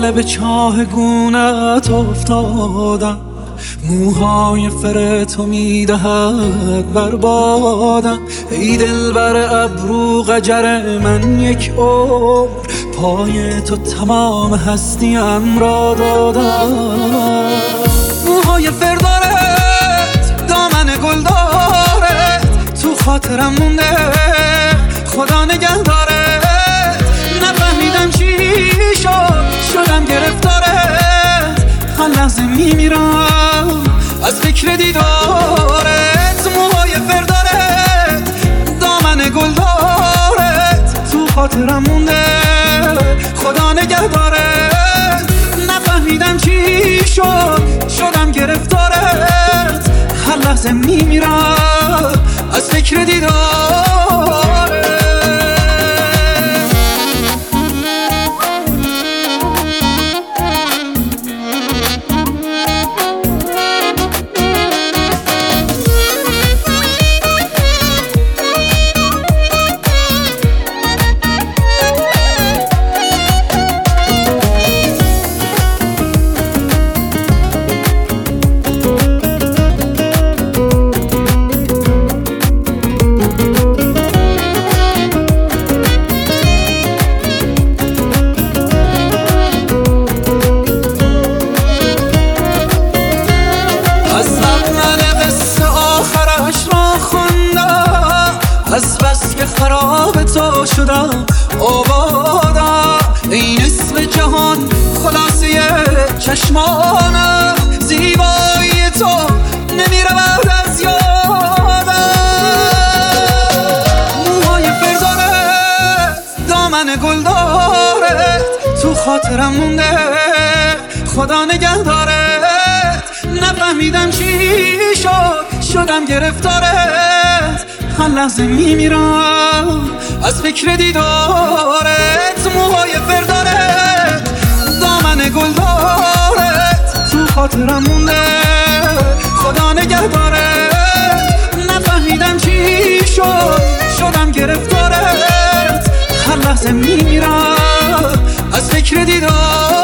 ساله به چاه گونت افتادم، موهای فر تو میدهد بربادم. ای دلبر ابرو قجر من یک عمر، پای تو تمام هستیم را دادم. موهای فر دارد، دامن گل دارد، تو خاطرم مونده خدا نگه دارد. نفهمیدم چی شد، شدم گرفتارت، هر لحظه میمیرم از فکر دیدارت. موهای فر دارد، دامن گل دارد، تو خاطرم مونده خدا نگه دارد. نفهمیدم چی شد، شدم گرفتارت، هر لحظه میمیرم از فکر دیدارت. از بس که خراب تو شدم آبادم، این اسم جهان خلاصه چشمانم. زیبایی تو نمیرود از یادم. موهای فر دارد، دامن گل دارد، تو خاطرم مونده خدا نگه دارد. نفهمیدم چی شد، شدم گرفتارت، هر لحظه میمیرم از فکر دیدارت. موهای فر دارد، دامن گل دارد، تو خاطرم مونده خدا نگه دارد. نفهمیدم چی شد، شدم گرفتارت، هر لحظه میمیرم از فکر دیدارت.